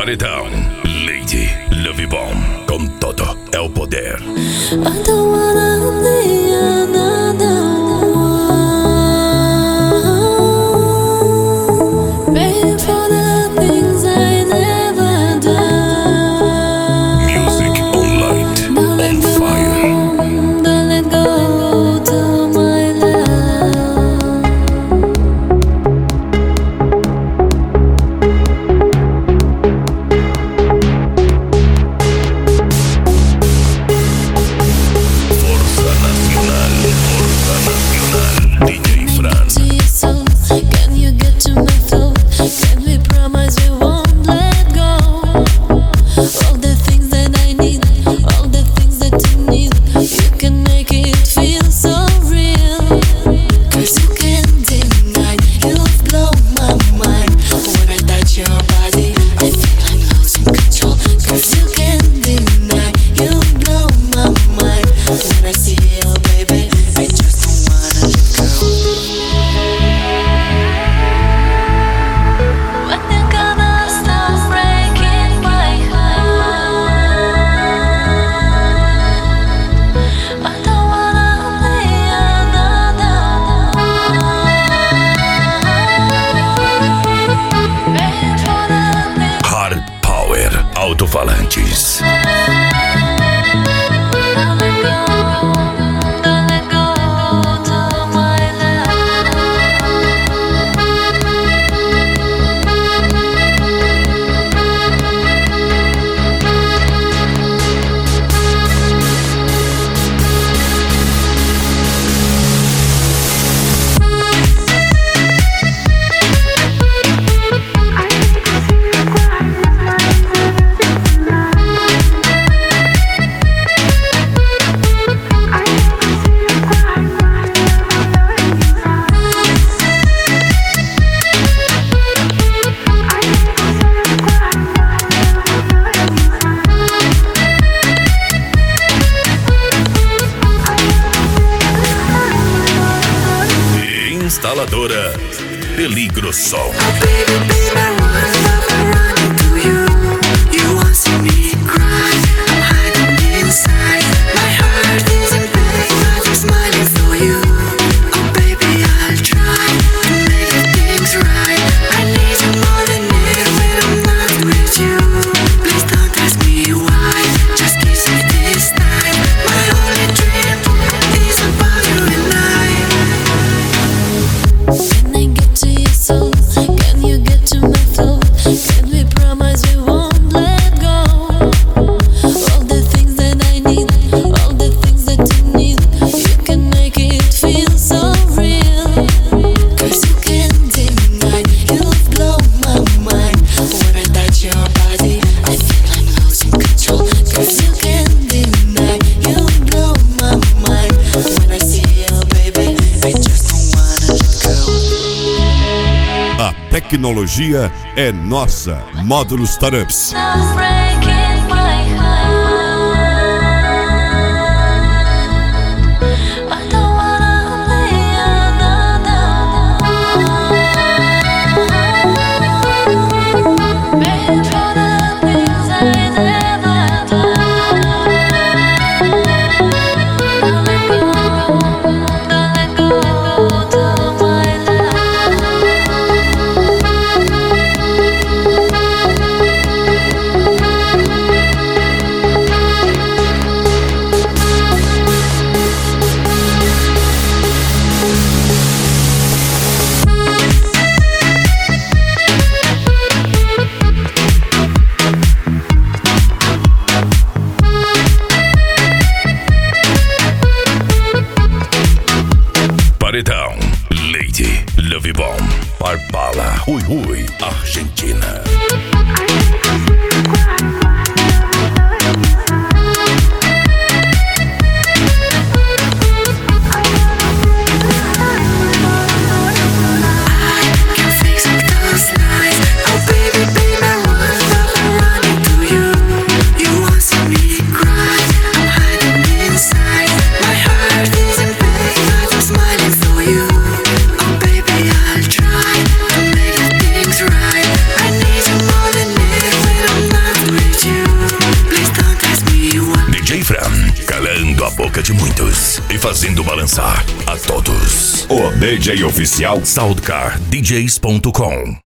Paredão, Lady Love Bomb, com todo é o poder. I don't wanna be another one, paying for the things I never done. Music on light, on fire. Don't let go to my love. Força Nacional, DJ Fran. So can you get to my throat? Can we promise we won't let go? All the things that I need, all the things that you need, you can make it feel so real. 'Cause you can't deny, you've blown my mind. When I touch your body, I feel I'm losing control. 'Cause you can't deny, you've blown my mind. When I see you, baby, I just don't wanna let go. When you gonna stop breaking my heart? I don't wanna be another one. Paying for the things Hard Power Alto-Falantes. don't let go to my love. Instaladora Peligro Sol. Can I get to your soul? Can you get to my throat? Can we promise we won't let go? All the things that I need, all the things that you need, you can make it feel so real. 'Cause you can't deny, you've blown my mind. When I touch your body, I feel I'm losing control. 'Cause you can't deny, you've blown my mind. When I see you, baby, I just don't wanna let go. A tecnologia é nossa. Módulos Startups. Stop breaking my heart. I don't wanna be another one, paying for the things I never done. Don't let go to my love. Paredão, Lady Love Bomb, Barbala, Rui Rui, Argentina. I'll try to make things right. I need you more than anything. Fran, calando a boca de muitos e fazendo balançar a todos. O DJ oficial SoundcarDJs.com